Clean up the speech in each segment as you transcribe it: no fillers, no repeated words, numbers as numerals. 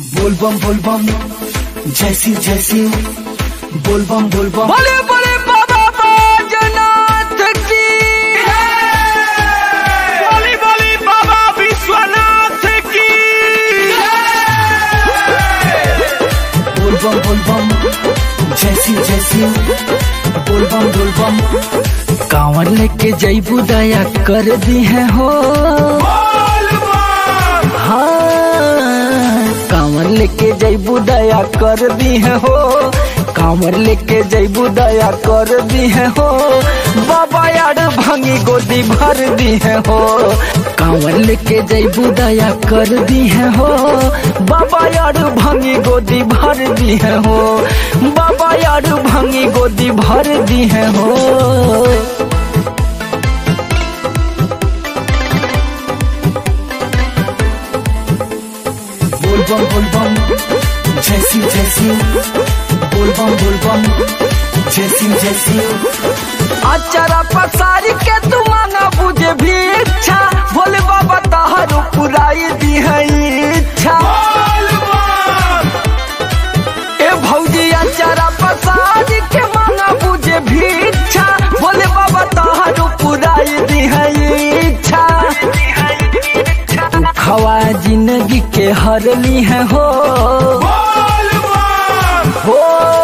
बोलबम जैसी जैसी बोलबम बोले बोले बाबा बैजनाथ की बोली बोली बाबा विश्वनाथ की बोलबम जैसी जैसी बोलबम कांवर लेके जैबू दया कर दी है हो। हाँ कांवर लेके जैबू दया कर दी है हो। कांवर लेके जैबू दया कर दी है हो। बाबा यार भांगी गोदी भर दी है हो। कांवर लेके जैबू दया कर दी है हो। बाबा यार भांगी गोदी भर दी है हो। बाबा यार भांगी गोदी भर दी है हो। बोलबम जैसी जैसी बोलबम जैसी जैसी अचारा पसारी के तू मांगा बुझे भी इच्छा। भोले बाबा तहारू पुराई दी है इच्छा। ए भौजी अचारा पसारी के मांगा बुझे भी इच्छा। भोले बाबा तहारू पुराई दी है इच्छा। खवा जिंदगी के हरली है हो। हो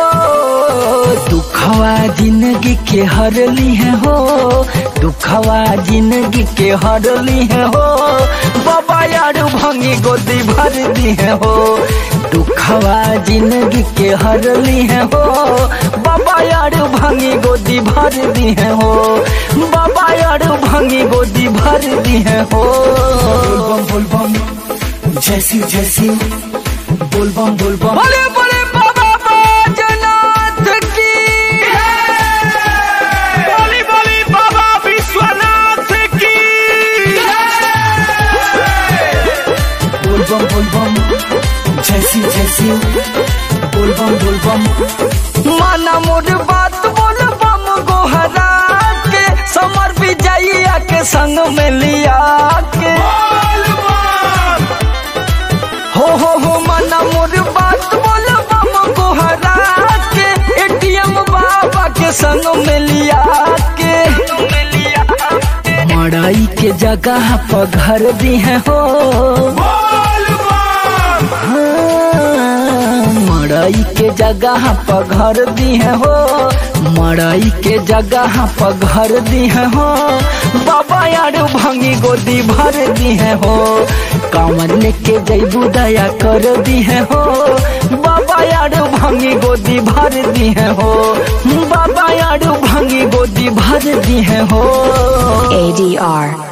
दुखवा जिंदगी के हरली है हो। दुखवा जिंदगी के हरली है हो। बाबा यार भांगी गोदी भर दी है हो। दुखवा जिंदगी के हरली है हो। बाबा यार भांगी गोदी भर दी है हो। बाबा यार भांगी गोदी भर दी है हो। बोलबम जैसी जैसी बोलबम बोले बोले बाबा बैजनाथ की बोली बोली बाबा विश्वनाथ की बोलबम जैसी जैसी बोलबम माना मोर बात बोल बम गोहरा के। समर विजयिया के संग में लिया के। हो माना मोर बात बोल बम गोहरा के। एटीएम बाबा के संग में लिया के। मड़ाई के जगह पर घर दी है हो। मड़ाई के जगह पर घर दी है हो। मड़ाई के जगह पर घर दी है हो। बाबा यार भांगी गोदी भर दी है हो। कांवर लेके जैबू दया कर दी है हो। बाबा यार भांगी गोदी भर दी है हो। बाबा यार भांगी गोदी भर दी है हो। ADR